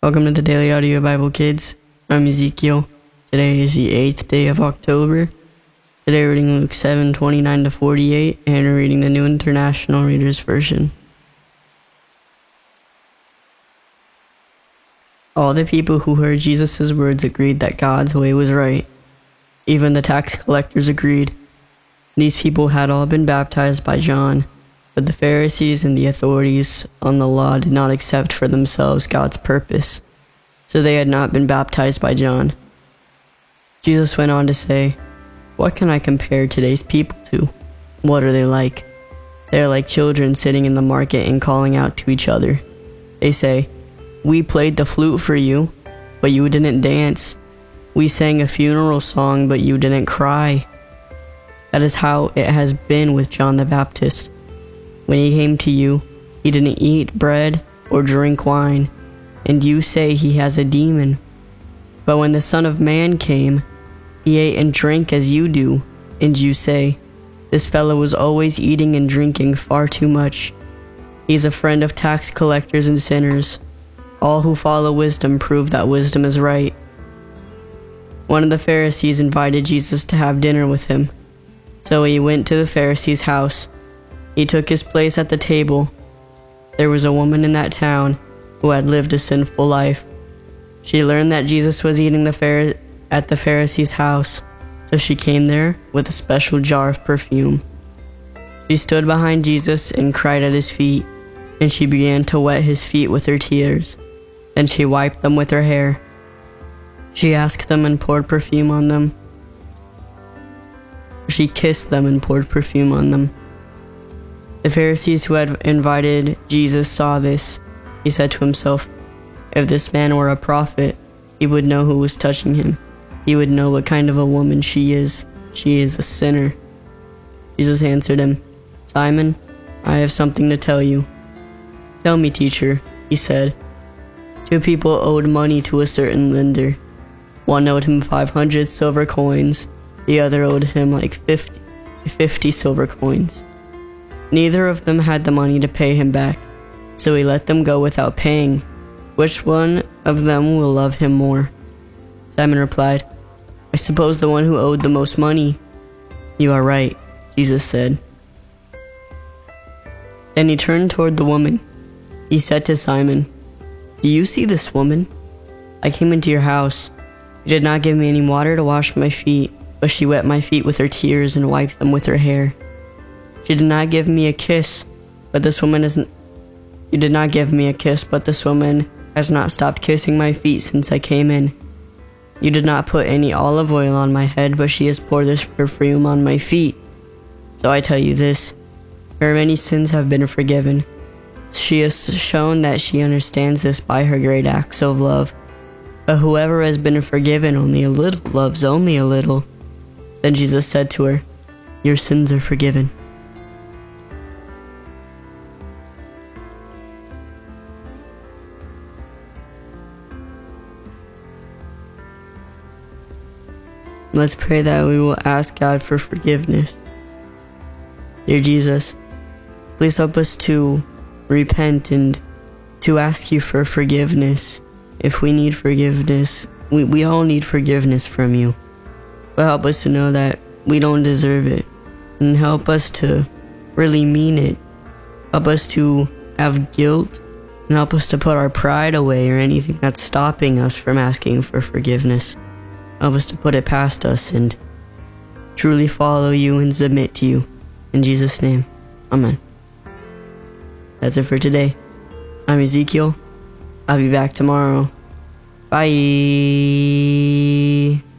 Welcome to the Daily Audio Bible Kids. I'm Ezekiel. Today is the 8th day of October. Today we're reading Luke 7:29-48 and we're reading the New International Reader's Version. All the people who heard Jesus' words agreed that God's way was right. Even the tax collectors agreed. These people had all been baptized by John, but the Pharisees and the authorities on the law did not accept for themselves God's purpose, so they had not been baptized by John. Jesus went on to say, "What can I compare today's people to? What are they like? They are like children sitting in the market and calling out to each other. They say, 'We played the flute for you, but you didn't dance. We sang a funeral song, but you didn't cry.' That is how it has been with John the Baptist. When he came to you, he didn't eat bread or drink wine, and you say he has a demon. But when the Son of Man came, he ate and drank as you do, and you say, 'This fellow is always eating and drinking far too much. He's a friend of tax collectors and sinners.' All who follow wisdom prove that wisdom is right." One of the Pharisees invited Jesus to have dinner with him. So he went to the Pharisee's house. He took his place at the table. There was a woman in that town who had lived a sinful life. She learned that Jesus was eating at the Pharisee's house, so she came there with a special jar of perfume. She stood behind Jesus and cried at his feet, and she began to wet his feet with her tears. Then she wiped them with her hair. She asked them and poured perfume on them. She kissed them and poured perfume on them. The Pharisees who had invited Jesus saw this. He said to himself, "If this man were a prophet, he would know who was touching him. He would know what kind of a woman she is. She is a sinner." Jesus answered him, "Simon, I have something to tell you." "Tell me, teacher," he said. Two people owed money to a certain lender. One owed him 500 silver coins. The other owed him like 50 silver coins. Neither of them had the money to pay him back, so he let them go without paying. Which one of them will love him more? Simon replied, "I suppose the one who owed the most money." "You are right," Jesus said. Then he turned toward the woman. He said to Simon, "Do you see this woman? I came into your house. You did not give me any water to wash my feet, but she wet my feet with her tears and wiped them with her hair. She did not give me a kiss, but this woman You did not give me a kiss, but this woman has not stopped kissing my feet since I came in. You did not put any olive oil on my head, but she has poured this perfume on my feet. So I tell you this, her many sins have been forgiven. She has shown that she understands this by her great acts of love. But whoever has been forgiven only a little loves only a little." Then Jesus said to her, "Your sins are forgiven." Let's pray that we will ask God for forgiveness. Dear Jesus, please help us to repent and to ask you for forgiveness. If we need forgiveness, we all need forgiveness from you. But help us to know that we don't deserve it. And help us to really mean it. Help us to have guilt. And help us to put our pride away or anything that's stopping us from asking for forgiveness. Help us to put it past us and truly follow you and submit to you. In Jesus' name, amen. That's it for today. I'm Ezekiel. I'll be back tomorrow. Bye.